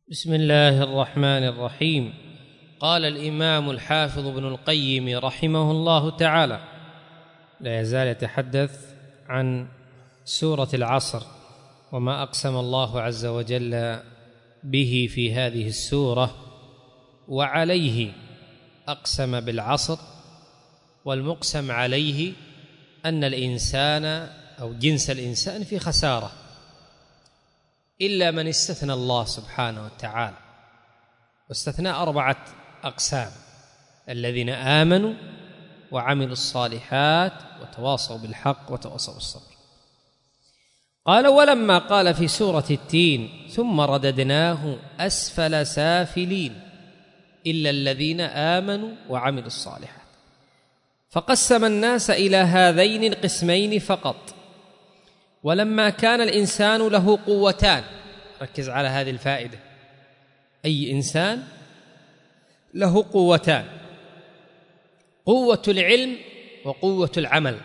بسم الله الرحمن الرحيم. قال الإمام الحافظ ابن القيم رحمه الله تعالى: لا يزال يتحدث عن سورة العصر وما أقسم الله عز وجل به في هذه السورة، وعليه أقسم بالعصر، والمقسم عليه أن الإنسان أو جنس الإنسان في خسارة إلا من استثنى الله سبحانه وتعالى، واستثناء 4 أقسام: الذين آمنوا وعملوا الصالحات وتواصوا بالحق وتواصوا بالصبر. قال: ولما قال في سورة التين: ثم رددناه أسفل سافلين إلا الذين آمنوا وعملوا الصالحات، فقسم الناس إلى هذين القسمين فقط. ولما كان الإنسان له قوتان، ركز على هذه الفائدة، أي إنسان له قوتان: قوة العلم وقوة العمل،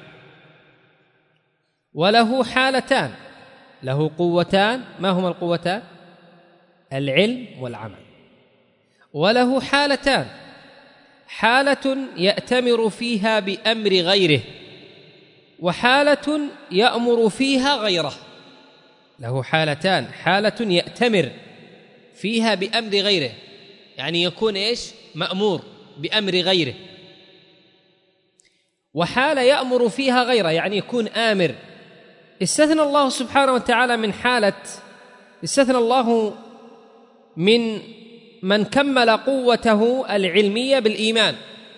وله حالتان، له قوتان، ما هما القوتان؟ العلم والعمل. وله حالتان: حالة يأتمر فيها بأمر غيره، وحالة يأمر فيها غيره. له حالتان: حالة يأتمر فيها بأمر غيره، يعني يكون مأمور بأمر غيره، وحالة يأمر فيها غيره، يعني يكون آمر. استثنى الله سبحانه وتعالى من حالة، استثنى الله من كمل قوته العلمية بالإيمان،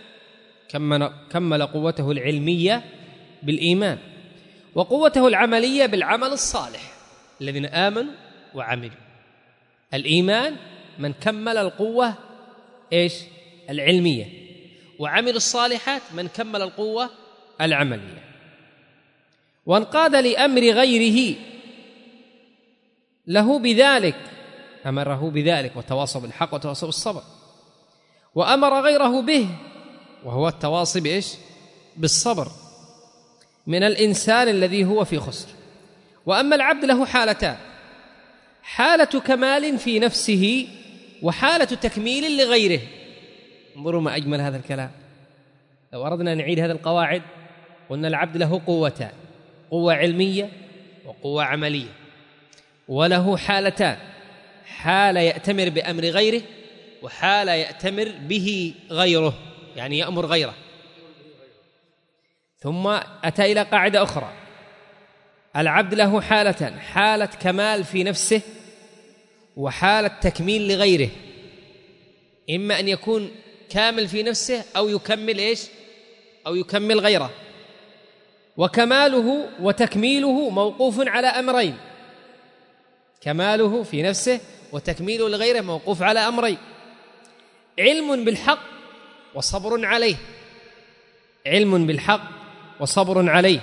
كمل قوته العلمية بالإيمان، وقوته العملية بالعمل الصالح، الذين آمنوا وعملوا. الإيمان من كمل القوة العلمية، وعمل الصالحات من كمل القوة العملية. وانقاد لأمر غيره له بذلك، أمره بذلك وتواصوا بالحق وتواصوا بالصبر، وأمر غيره به وهو التواصي بالصبر من الإنسان الذي هو في خسر. وأما العبد له حالتان: حالة كمال في نفسه وحالة تكميل لغيره. انظروا ما أجمل هذا الكلام. لو أردنا أن نعيد هذه القواعد قلنا العبد له قوتان: قوة علمية وقوة عملية، وله حالتان: حالة يأتمر بأمر غيره، وحالة يأتمر به غيره، يعني يأمر غيره. ثم أتى إلى قاعدة أخرى: العبد له حالتان: حالة كمال في نفسه وحالة تكميل لغيره، إما أن يكون كامل في نفسه أو يكمل أو يكمل غيره. وكماله وتكميله موقوف على أمرين: كماله في نفسه وتكميله لغيره موقوف على أمرين: علم بالحق وصبر عليه، علم بالحق وصبر عليه.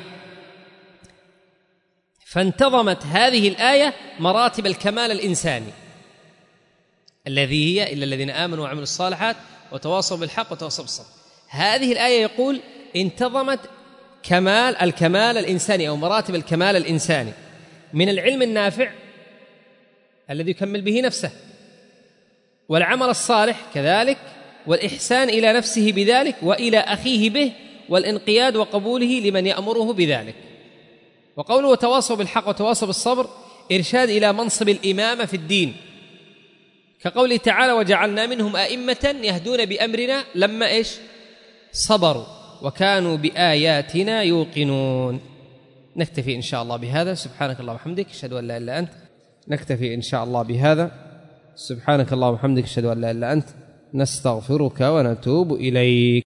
فانتظمت هذه الآية مراتب الكمال الإنساني الذي هي إلا الذين آمنوا وعملوا الصالحات وتواصوا بالحق وتواصوا بالصبر. هذه الآية يقول انتظمت الكمال الإنساني أو مراتب الكمال الإنساني، من العلم النافع الذي يكمل به نفسه، والعمل الصالح كذلك، والإحسان إلى نفسه بذلك وإلى أخيه به، والانقياد وقبوله لمن يأمره بذلك. وقوله وتواصوا بالحق وتواصوا بالصبر إرشاد إلى منصب الإمامة في الدين، كقوله تعالى: وجعلنا منهم أئمة يهدون بأمرنا لما صبروا وكانوا بآياتنا يوقنون. نكتفي إن شاء الله بهذا. سبحانك اللهم وبحمدك أشهد أن لا إله إلا أنت. نكتفي إن شاء الله بهذا. سبحانك اللهم وبحمدك أشهد أن لا إله إلا أنت. نستغفرك ونتوب إليك.